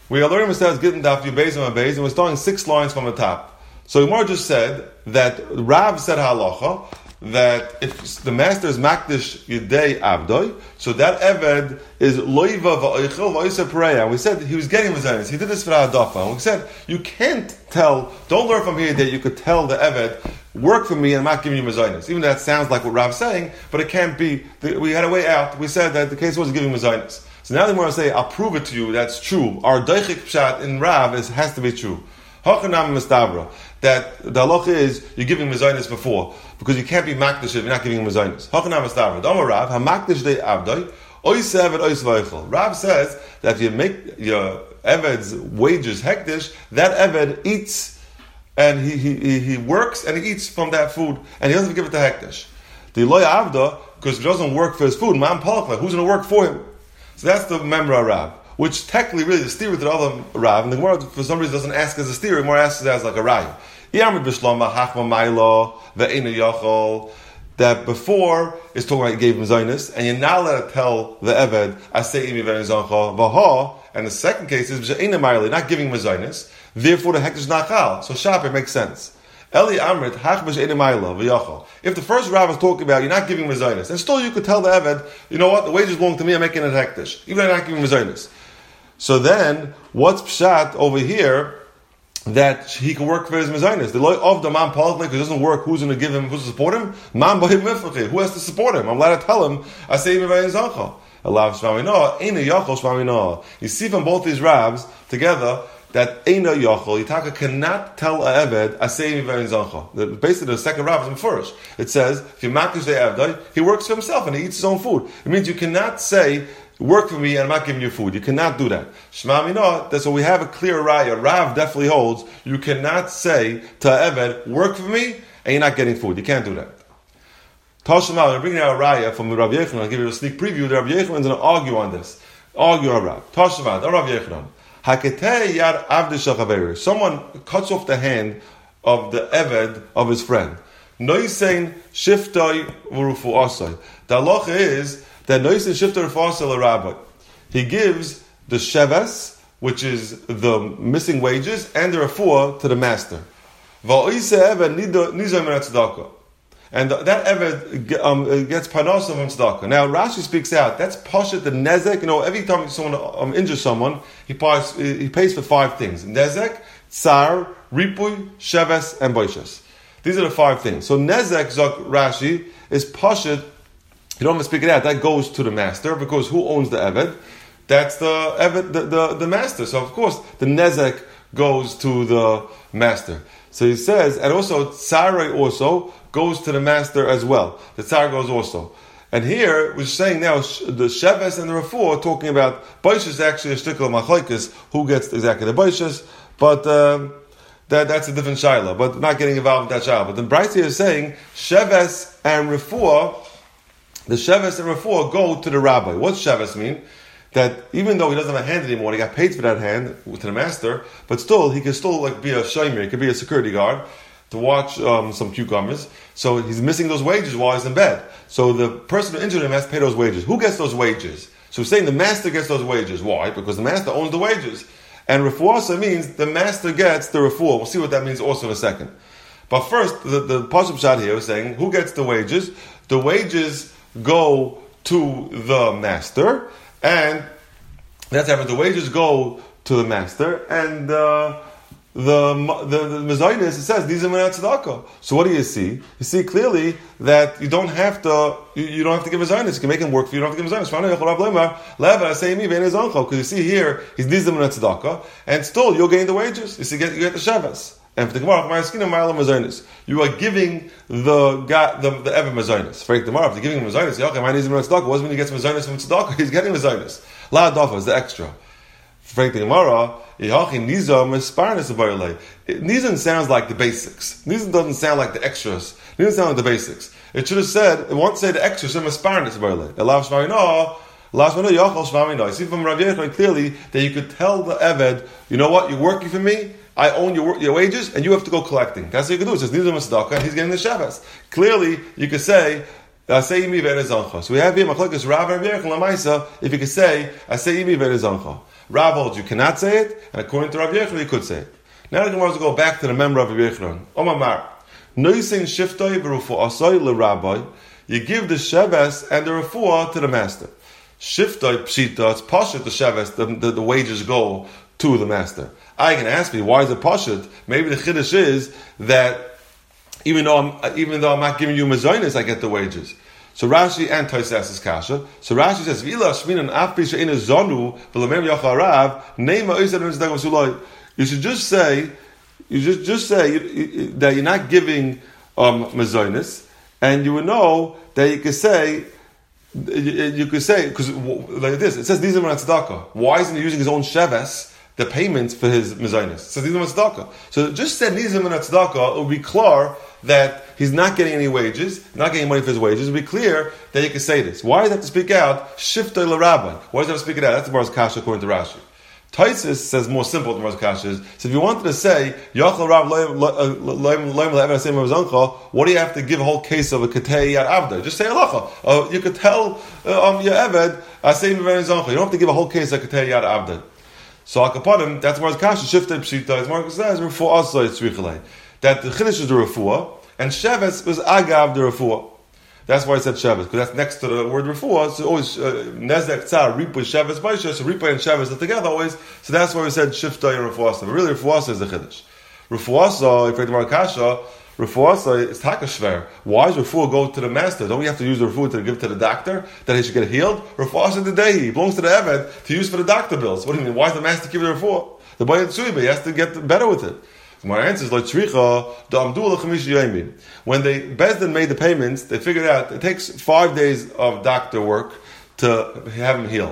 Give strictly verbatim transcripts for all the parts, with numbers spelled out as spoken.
We are learning Masechtas Gittin Daf Yud Beis and Beis, and we're starting six lines from the top. So Gemara just said that Rav said halacha that if the master is makdish yidei avdoi, so that eved is loiva va'oichel va'oisa pereya. And we said he was getting mezainis. He did this for hadafa. And we said you can't tell. Don't learn from here that you could tell the eved, work for me and I'm not giving you mezainis. Even though that sounds like what Rav's saying, but it can't be. We had a way out. We said that the case was giving mezainis. So now they want to say, I'll prove it to you. That's true. Our doichik pshat in Rav is has to be true. Hachanam mistabra. That the halacha is you're giving mezainis before because you can't be makdish if you're not giving mezainis. Hachanam mistabra. Dama Rav hamakdish de avdai ois eved ois vaychel. Rav says that if you make your eved's wages hektish, that eved eats and he, he he works and he eats from that food and he doesn't give it to hektish. The loy avda because he doesn't work for his food. Man palachla, who's going to work for him? So that's the memra Rav, which technically really the steer to the other Rav, and the Gemara for some reason doesn't ask as a steer, more asks it as like a raya. That before is talking about you gave him zaynis, and you're not allowed to tell the Eved, Asei imi v'nizancha v'ha, and the second case is not giving him zaynis, therefore the hektish is not chal. So shaper makes sense. Eli Amrit, if the first Rav is talking about you're not giving mezainis, and still you could tell the Eved, you know what, the wages belong to me, I'm making it hektish, even though I'm not giving mezainis. So then, what's pshat over here that he can work for his mezainis? The loy of the man palach because he doesn't work, who's going to give him, who's to support him? Man b'him miflachi, who has to support him? I'm allowed to tell him, I say mevayizancha. Allah shmami no, eina yachol shmami no. You see from both these Ravs together, that Eina Yochel, Yitaka cannot tell a Eved, Asei Mivayin Zancha. Basically, the second Rav is in first. It says, if you makish the Eved, he works for himself and he eats his own food. It means you cannot say, work for me and I'm not giving you food. You cannot do that. Shema Minah, that's what we have a clear raya. Rav definitely holds, you cannot say to Eved, work for me and you're not getting food. You can't do that. Tashma, we're bringing out a raya from Rav Yechanan. I'll give you a sneak preview. Rav Yechanan is going to argue on this. Argue on Rav. Tashma, Rav Yechanan. Someone cuts off the hand of the Eved of his friend. Noisein shiftoi v'rufu asai. The halacha is that noisein shiftoi v'rufu asai l'rabbi. He gives the sheves, which is the missing wages, and the refuah to the master. Va'oise Eved nizay min tzedakah. And that Eved um, gets panos from tzedakah. Now Rashi speaks out. That's pashat the nezek. You know, every time someone um, injures someone, he pays he pays for five things: nezek, tsar, ripui, sheves, and boishes. These are the five things. So nezek, zok Rashi, is pashat. You don't have to speak it out. That goes to the master because who owns the Eved? That's the Eved, the, the, the master. So of course the nezek goes to the master. So he says, and also tsar also goes to the master as well. The tsar goes also. And here, we're saying now, the sheves and the refuah are talking about, boishes is actually a shtickle machlokes, who gets exactly the boishes, but um, that, that's a different shaila, but not getting involved with that shaila. But the Braita is saying, sheves and refuah, the sheves and refuah go to the rabbi. What's sheves mean? That even though he doesn't have a hand anymore, he got paid for that hand to the master, but still, he can still like be a shomer, he could be a security guard, to watch um, some cucumbers. So he's missing those wages while he's in bed. So the person who injured him has to pay those wages. Who gets those wages? So we're saying the master gets those wages. Why? Because the master owns the wages. And refuah means the master gets the refuah. We'll see what that means also in a second. But first, the, the pasuk shot here is saying, who gets the wages? The wages go to the master, and that's how the wages go to the master, and uh, The the the mezainis, it says these are minat tzedakah. So what do you see? You see clearly that you don't have to you, you don't have to give mezainis. You can make him work for you. You don't have to give mezainis. Because you see here he's these are minat tzedakah, and still you're getting the wages. You see, you get, you get the sheves. And for the Gemara, you are giving the guy the the ever mezainis. For the Gemara, if you're giving him mezainis, okay, my needs minat tzedakah. What does mean he gets mezainis from tzedakah? He's getting mezainis. La dafa is the extra. For the Gemara. Nizam sounds like the basics. Nizam doesn't sound like the extras. Nizam sounds like the basics. It should have said, it won't say the extras, it must sparnis about it. You see from Rav Yechanan clearly that you could tell the Eved, you know what, you're working for me, I own your your wages, and you have to go collecting. That's what you can do. It says, Nizam Tzedakah, and he's getting the Shabbos. Clearly, you could say, Asei imi ve'ezancha. So we have here, Machlokes Rav and Rav Yechanan Lamaisa, if you could say, Asei imi ve'ezancha. Rav holds you cannot say it, and according to Rav Yechon, you could say it. Now the Gemara will go back to the member of Rav Yechon. Omar, noisin shiftoi v'rufu asoi l'rabbi. You give the sheves and the refuah to the master. Shiftoi pshita, it's pashut the sheves, the, the, the wages go to the master. I can ask me, why is it pashut? Maybe the chiddush is that even though I'm, even though I'm not giving you mazonis, I get the wages. So Rashi and Tosas is kasha. So Rashi says, "V'ila shminan af pisha in a zonu v'lemem yacharav neima oisad mitzdag v'suloi." You should just say, you just just say you, you, that you're not giving um, mazonis, and you would know that you could say, you, you could say because like this. It says these are tzedakah. Why isn't he using his own sheves? The payments for his mezainis. So these are tzedakah. So just said nizim and tzedakah, it would be clear that he's not getting any wages, not getting money for his wages. It would be clear that he can say this. Why does he have to speak out? Shiftoi l'rabbi. Why does he have to speak it out? That's the Gemara's kasha according to Rashi. Taisus says more simple than the Gemara's kasha is. So if you wanted to say yachal rav loyim le'ever, what do you have to give a whole case of a katei yad avda? Just say halacha. Uh, you could tell uh, um, your eved asay meven zoncha. You don't have to give a whole case of katei yad avda. So akaponim, that's where it's kasha shiftei pshita. As Marcus says, refuah asay tzrichalei. That the chiddush is the refuah and sheves was agav the refuah. That's why I said sheves because that's next to the word refuah. So always nezek tzar ripa sheves baisha. So ripa and sheves are together always. So that's why we said shiftei and refuah. But really refuah is the chiddush. Refuah, if you read the kasha, refuah is takashver. Why does refuah go to the master? Don't we have to use the refuah to give to the doctor that he should get healed? Refuah is the day he belongs to the eved to use for the doctor bills. What do you mean? Why does the master give the refuah? The boy he has to get better with it. My answer is like tzricha the amdul chamish yomin. When they Bezdin made the payments, they figured out it takes five days of doctor work to have him heal.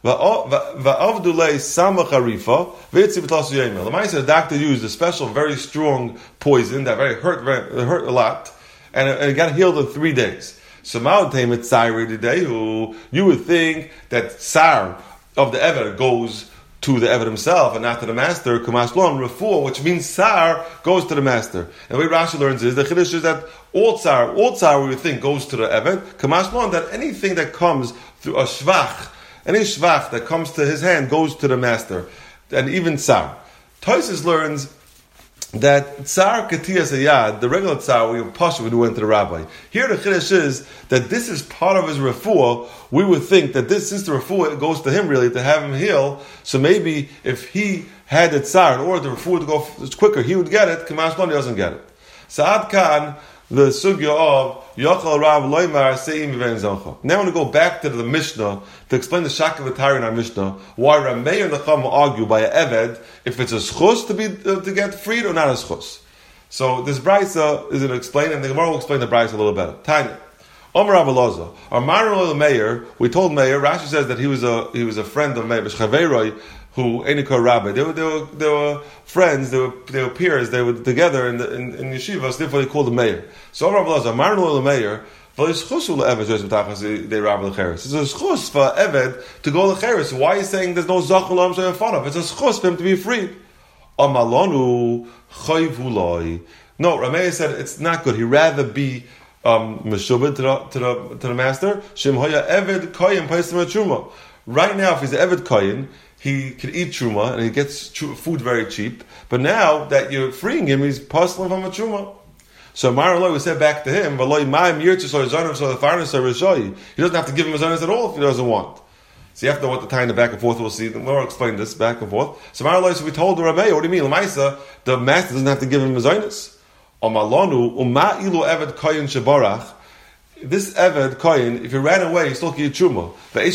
Va'avdulei samach harifa v'itzi b'tlas yomin. The Ma'aser, the doctor used a special, very strong poison that very hurt, very, hurt a lot, and it, and it got healed in three days. So ma'otem et tzayri today, who you would think that tsar of the eved goes to the eved himself and not to the master, kamash lon refuah, which means tsar goes to the master. And the way Rashi learns is the chiddush is that all tsar, all tsar we would think goes to the eved, kamash lon, that anything that comes through a shvach, any shvach that comes to his hand goes to the master, and even tsar. Tosas learns that tsar katiyas ayad, the regular tsar we pasha when we went to the rabbi. Here the chiddush is that this is part of his refuah. We would think that this, since the refuah goes to him really to have him heal, so maybe if he had the tsar in order the refuah to go quicker, he would get it. Kamash Lon doesn't get it. Sa'ad Khan, the sugya of Yachal Rav Loimar Seim Ven Zoncha. Now I want to go back to the Mishnah to explain the Shakav Atari in our Mishnah. Why Ramei and the Chum argue by a Eved if it's a schus to be uh, to get freed or not a schus. So this brisa is going to explain, and the Gemara will explain the brisa a little better. Tanya, Omer Rav Elazar, our Maran Meir. We told Meir. Rashi says that he was a he was a friend of Meir, B'Schaveiroi, who Einikor Rabbi. They were they were they were friends. They were they were peers. They were together in the, in, in yeshiva. So therefore they called him Meir. So Omer Rav Elazar, Maran Meir. It's a schus for Eved to go lecheres. Why are you saying there's no zachul lam in front of? It's a schus for him to be freed. Amalonu chayvuloi. No, Rameh said it's not good. He'd rather be um, meshubed to the to the to the master. Shem hoya Eved koyin paisem truma. Right now, if he's an Eved koyin, he can eat truma and he gets tr- food very cheap. But now that you're freeing him, he's puzzling from a truma. So Maraloi was said back to him, he doesn't have to give him his owners at all if he doesn't want. So you have to know what the time the back and forth we'll see. We'll explain this back and forth. So Maraloi, so we told the Rameh, what do you mean? Lamaisa, the master doesn't have to give him his owners. This Eved Koyin, if he ran away, he still can eat truma.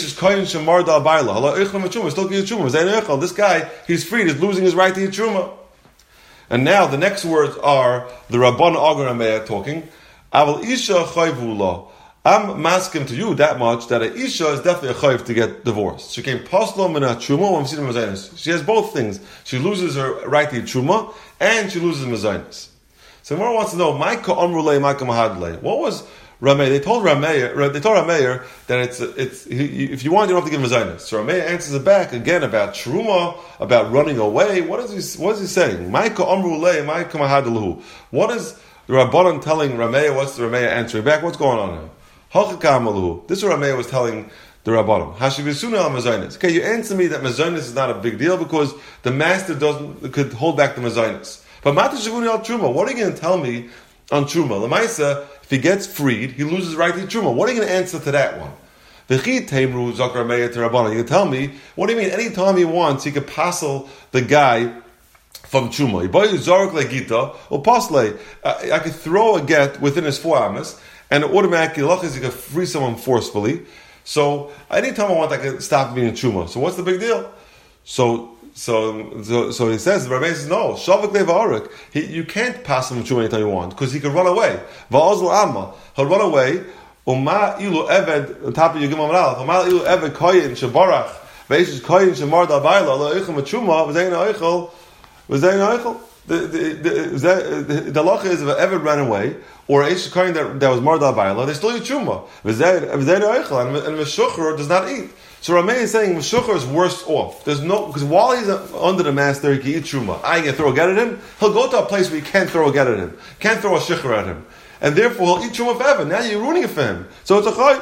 This guy, he's freed, he's losing his right to eat truma. And now the next words are the Rabban Agar Ameya talking. Aval Isha Chayvula. I'm masking to you that much that a Isha is definitely a chayv to get divorced. She came postlom and a truma when we see the mezainis. She has both things. She loses her right to eat truma and she loses mezainis. So Gemara wants to know, Maika Amrulei, Maika Mahadlei. What was Rameh? They told Rameh, they told Rameh that it's it's if you want, you don't have to give him mezainis. So Rameh answers it back again about truma, about running away. What is he? What is he saying? Maika Amrulei, Maika Mahadlahu. What is the Rabbanan telling Rameh? What's the Rameh answering back? What's going on here? This is what Rameh was telling the Rabbanim. Hashivisuna al Mazonis. Okay, you answer me that Mazonis is not a big deal because the master doesn't could hold back the Mazonis. But Mata Shavuni al Truma, what are you going to tell me on Truma? Lamaisa, if he gets freed, he loses the right to Truma. What are you going to answer to that one? V'chi Teimru Zakar Meya to Rabbanim. You can tell me, what do you mean? Anytime he wants, he could passel the guy from Truma. He buys Zarok Legita or Pasle. I could throw a get within his four amas, and automatically, lachis, he could free someone forcefully. So anytime I want, I can stop being Truma. So what's the big deal? So so so, so he says, the Rabbi says, no, Shavak Levarik. You can't pass him Truma anytime you want because he could run away. Va'azl Amma, he'll run away. Uma ilu eved on top of Yigim Amaral. Uma ilu eved koyin shebarach. Veishes koyin shemar da baila lo eichel matruma v'zein eichel v'zein eichel. The the the the lacha is if an eved ran away or a eish koyin that that was mar da baila, they still eat truma. V'zein v'zein eichel and and meshucher does not eat. So Rameh is saying meshucher is worse off. There's no because while he's under the master he can eat truma. I can throw a get at him. He'll go to a place where you can't throw a get at him. Can't throw a shicher at him. And therefore he'll eat truma forever. Now you're ruining it for him. So it's a chay.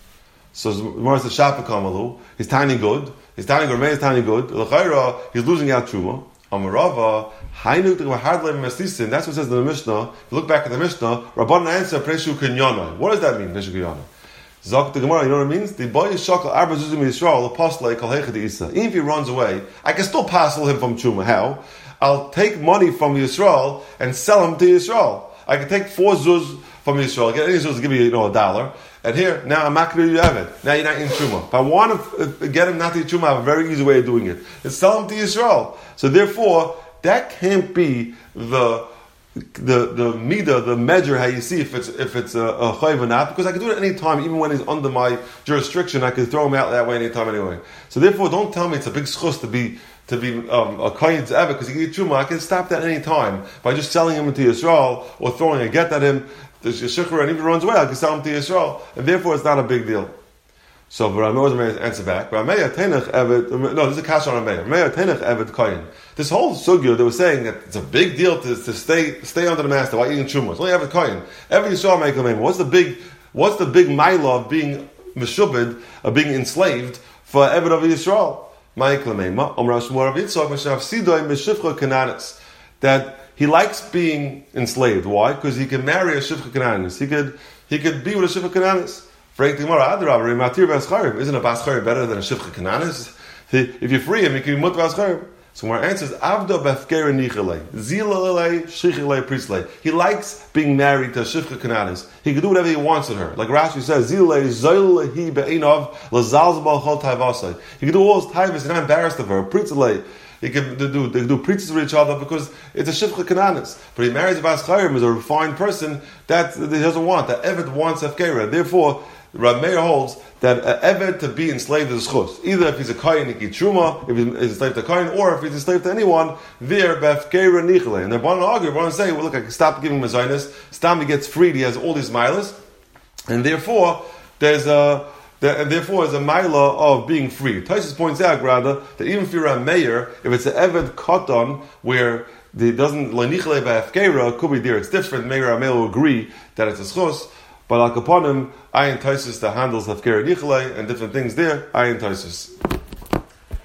So Mars the Shapa Kamalu, he's tiny good. He's tiny good, Rameh is tiny good. L'chayra, he's losing out truma. Amarava, Hainu Hardlem Mestisin. That's what it says in the Mishnah. If you look back at the Mishnah, Rabban answer Preshu Kinyana. What does that mean, Preshu Kinyana? Zok the Gemara, you know what it means? The boy is shakal arba zuzim Yisrael, the apostle kol hechad isa. Even if he runs away, I can still passel him from truma. How? I'll take money from Yisrael and sell him to Yisrael. I can take four zuz from Yisrael, get any zuz to give you, you know, a dollar. And here, now I'm not going to have it. Now you're not in truma. If I want to get him not to eat truma, I have a very easy way of doing it. It's sell him to Yisrael. So therefore, that can't be the the the midah, the measure how you see if it's if it's a, a chayv or not, because I can do it any time, even when he's under my jurisdiction, I can throw him out that way anytime anyway. So therefore, don't tell me it's a big schus to be to be um, a kohen to ever because he can eat truma. I can stop that any time by just selling him into Yisrael or throwing a get at him. There's shikra, and if he runs away, I can sell him to Yisrael, and therefore it's not a big deal. So, Rameh answer back. Rameh tenech evet. No, this is a kasha on Rameh. Rameh tenech evet kohen. This whole sugya they were saying that it's a big deal to, to stay stay under the master while eating truma. It's only evet kohen. Every Yisrael make a name. What's the big What's the big milah of being meshubed, of being enslaved for evet of Yisrael? That he likes being enslaved. Why? Because he can marry a shivcha kananis. He could he could be with a shivcha kananis. Isn't a bascharim better than a shivcha kananis? If you free him, he can be mut bascharim. So our answer is avda befkera nichelei zilalei shichelei prislei. He likes being married to a shivcha kananis. He can do whatever he wants with her. Like Rashi says, zilalei zolehi be'enov lazalzbal chol taivasai. He can do all his taivas and not embarrassed of her. Pritzlei. He can do they can do preachers with each other because it's a shivcha kananis. But he marries a bascharim as a refined person that he doesn't want. That eved wants hefkera. Therefore, Rav Meir holds that an eved to be enslaved is chus. Either if he's a kohen, he can truma, if he's enslaved to a kohen, or if he's enslaved to anyone, there befkera nichele. And they're going to argue, they're going to say, well, look, I can stop giving him a zionist. Stam he gets freed, he has all these milas, and therefore there's a and therefore there's a milah of being free. Taisus points out, rather, that even if you're a mayor, if it's an eved katan where it doesn't lenichle befkera, could be there. It's different. Meir Amel will agree that it's a schus. But al kaponim, ayin taisus that handles hafkera nichle and different things there, ayin taisus.